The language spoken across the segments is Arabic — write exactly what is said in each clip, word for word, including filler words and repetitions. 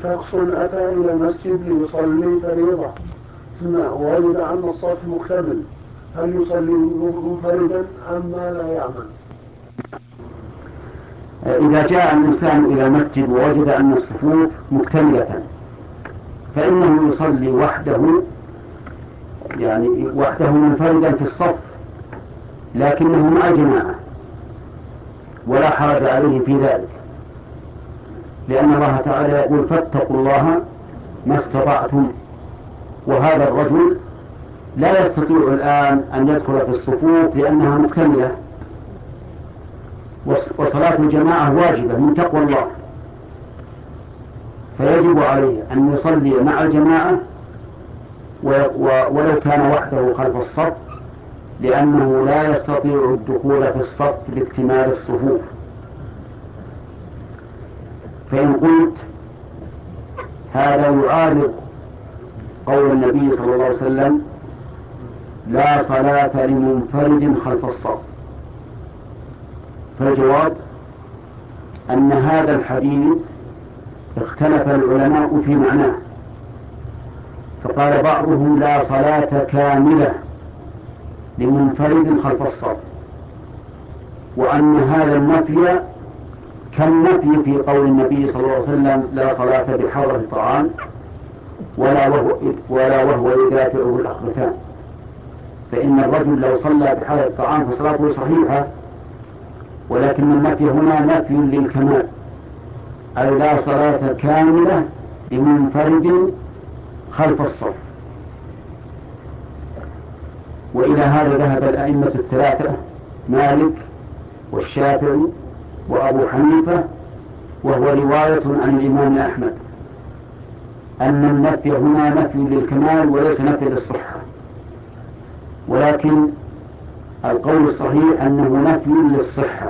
شخص أتى إلى المسجد ليصلي فريضة ثم وجد أن الصف مكتمل، هل يصلي منفردا أم ما لا يعمل؟ إذا جاء الإنسان إلى المسجد ووجد أن الصفوف مكتملة فإنه يصلي وحده، يعني وحده منفردا في الصف لكنه مع جماعة، ولا حرج عليه في ذلك، لأن الله تعالى يقول فاتقوا الله ما استطعتم. وهذا الرجل لا يستطيع الآن أن يدخل في الصفوف لأنها مكتملة، وصلاة الجماعة واجبة من تقوى الله، فيجب عليه أن يصلي مع الجماعة ولو كان وحده خلف الصف، لأنه لا يستطيع الدخول في الصف لاكتمال الصفوف. فإن قلت هذا يعارض قول النبي صلى الله عليه وسلم لا صلاة لمنفرد خلف الصف، فالجواب أن هذا الحديث اختلف العلماء في معناه، فقال بعضهم لا صلاة كاملة لمنفرد خلف الصف، وأن هذا النفي كالنفي في قول النبي صلى الله عليه وسلم لا صلاة بحضرة الطعام ولا وهو, ولا وهو يدافعه الأخبثان، فإن الرجل لو صلى بحضرة الطعام فصلاته صحيحة، ولكن النفي هنا نفي للكمال، أي لا صلاة كاملة لمنفرد خلف الصف. وإلى هذا ذهب الأئمة الثلاثة مالك والشافعي وأبو حنيفة، وهو رواية عن الإمام أحمد، أن النفي هنا نفي للكمال وليس نفي للصحة، ولكن القول الصحيح أنه نفي للصحة.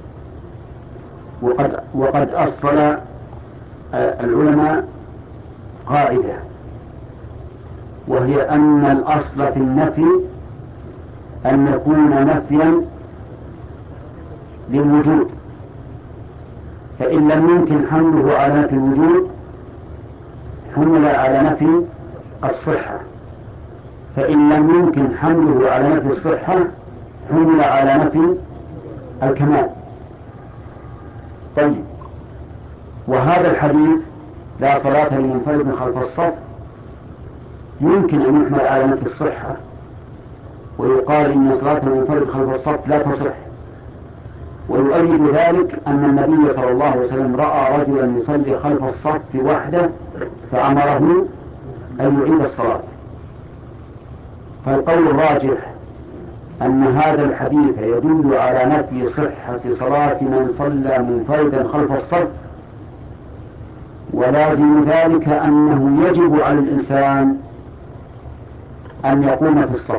وقد, وقد أصل العلماء قاعدة، وهي أن الأصل في النفي أن يكون نفيا للوجود، فإن لم يمكن حمله على نفي الوجود حمل على نفي الصحة، فإن لم يمكن حمله على نفي الصحة حمل على نفي الكمال. طيب، وهذا الحديث لا صلاة لمنفرد خلف الصف يمكن أن يحمل على نفي الصحة، ويقال إن صلاة المنفرد خلف الصف لا تصح، ويؤيد ذلك أن النبي صلى الله عليه وسلم رأى رجلا يصلي خلف الصف وحده فأمره أن يعيد الصلاة. فالقول الراجح أن هذا الحديث يدل على نفي صحة صلاة من صلى منفردا خلف الصف، ولازم ذلك أنه يجب على الإنسان أن يقوم في الصف،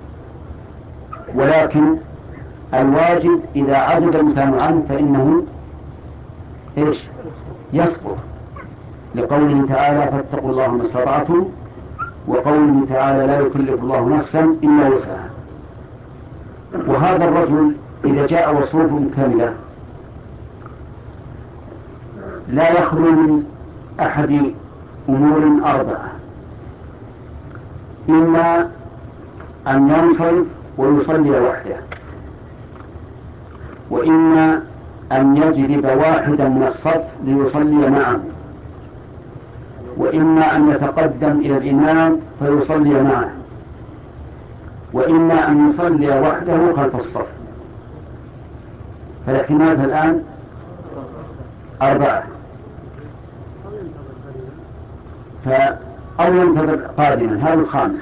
ولكن الواجب إذا عجز الإنسان عنه فإنه إيش؟ يسقط، لقوله تعالى فاتقوا الله ما استطعتم، وقوله تعالى لا يكلف الله نفسا إلا وسعها. وهذا الرجل إذا جاء وصوف كاملة لا يخلو من أحد أمور أربعة: إما أن ينصرف ويصلي وحده، وإما أن يجذب واحدا من الصف ليصلي معه، وإما أن يتقدم إلى الإمام فيصلي معه، وإما أن يصلي وحده خلف الصف. فالاحتمالات الآن أربعة، أو ينتظر قادما، هذا الخامس.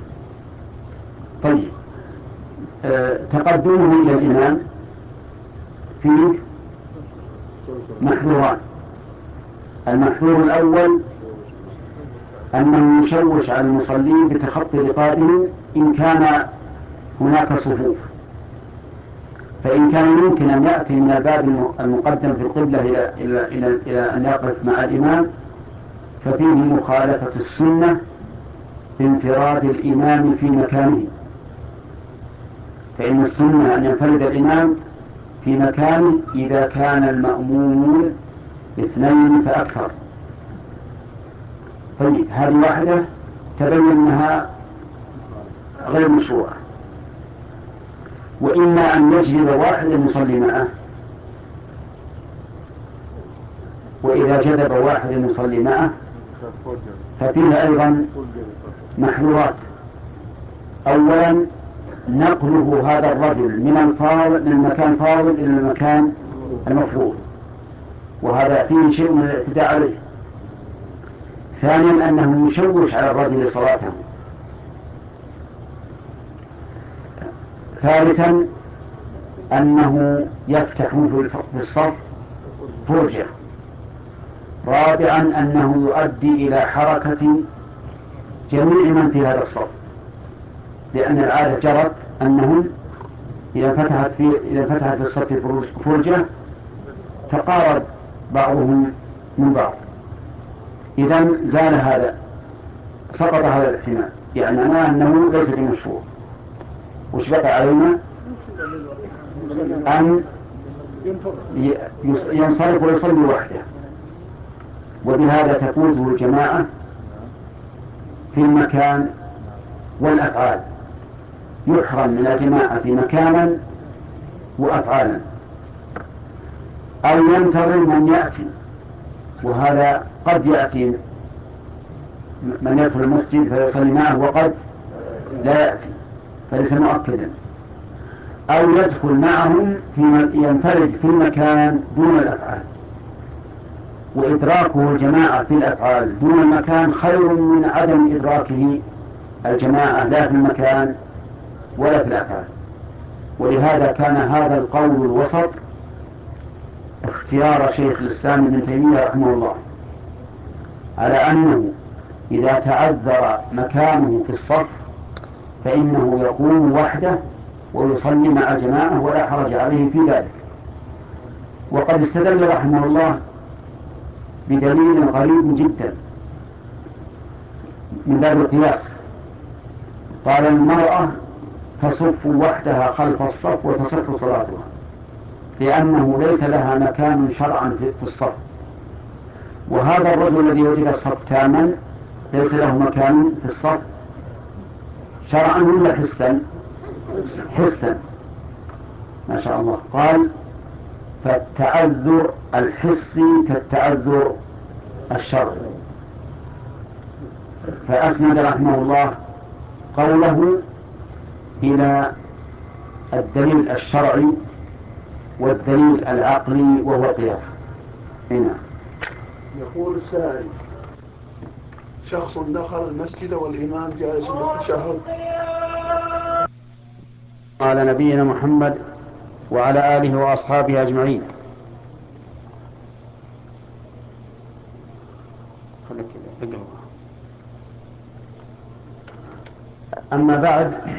طيب، أه تقدمه إلى الإمام فيه محذوران: المحذور الأول أنه يشوش على المصلين بتخطي رقابهم إن كان هناك صفوف، فإن كان يمكن أن يأتي من الباب المقدم في القبلة إلى, إلى, إلى, إلى أن يقف مع الإمام ففيه مخالفة السنة بانفراد الإمام في مكانه، فإن السنة أن ينفرد الإمام في مكانه إذا كان المأمومون اثنين فأكثر، طيب هذه واحدة تبين أنها غير مشروعة. وإما أن يجلب واحدا يصلي معه، وإذا جذب واحدا يصلي معه ففيه أيضا محظورات. أولا نقله هذا الرجل من الفاضل من مكان فاضل إلى المكان المفروض، وهذا فيه شيء من الاعتداء عليه. ثانيا أنه يشوش على الرجل صلاته. ثالثا أنه يفتح في الصف فرجة. رابعا أنه يؤدي إلى حركة جميع من في هذا الصف، لأن العادة جرت أنهم إذا فتحت في إذا فتحت في الصف فرجة تقارب بعضهم من بعض. إذا زال هذا، سقط هذا الاحتمال، يعني معناه أنه ليس بمشروع. وش بقى علينا؟ أن ينصرف ويصلي وحده، وبهذا تفوته الجماعة في المكان والأفعال. يحرم من الجماعة مكانا وأفعالا، أو ينتظر من يأتي، وهذا قد يأتي من يدخل المسجد فيصلي معه وقد لا يأتي فليس مؤكدا، أو يدخل معهم في ينفرد في المكان دون الأفعال. وإدراكه الجماعة في الأفعال دون المكان خير من عدم إدراكه الجماعة لا في المكان ولا في الأفعال. ولهذا كان هذا القول الوسط اختيار شيخ الإسلام ابن تيمية رحمه الله، على أنه إذا تعذر مكانه في الصف فإنه يقوم وحده ويصلي مع جماعة ولا حرج عليه في ذلك. وقد استدل رحمه الله بدليل غريب جدا من باب القياس. قال المرأة تصف وحدها خلف الصف وتصح صلاتها، لأنه ليس لها مكان شرعا في الصف، وهذا الرجل الذي وجد الصف تاما ليس له مكان في الصف شرعا ولا حسا؟ حسا، ما شاء الله. قال فالتعذر الحسي كالتعذر الشرعي. فأسند رحمه الله قوله إلى الدليل الشرعي والدليل العقلي وهو القياس. هنا يقول السائل: شخص دخل المسجد والإمام جالس بالتشهد. على نبينا محمد وعلى آله وأصحابه أجمعين. أما بعد،